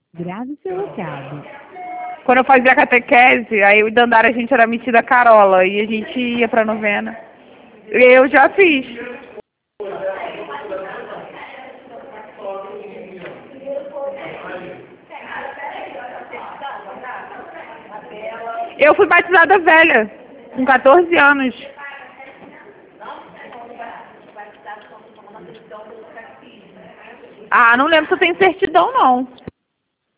Grave seu recado. Quando eu fazia catequese, aí o Dandara a gente era metida carola e a gente ia pra novena. Eu já fiz. Eu fui batizada velha, com 14 anos. Ah, não lembro se eu tenho certidão, não.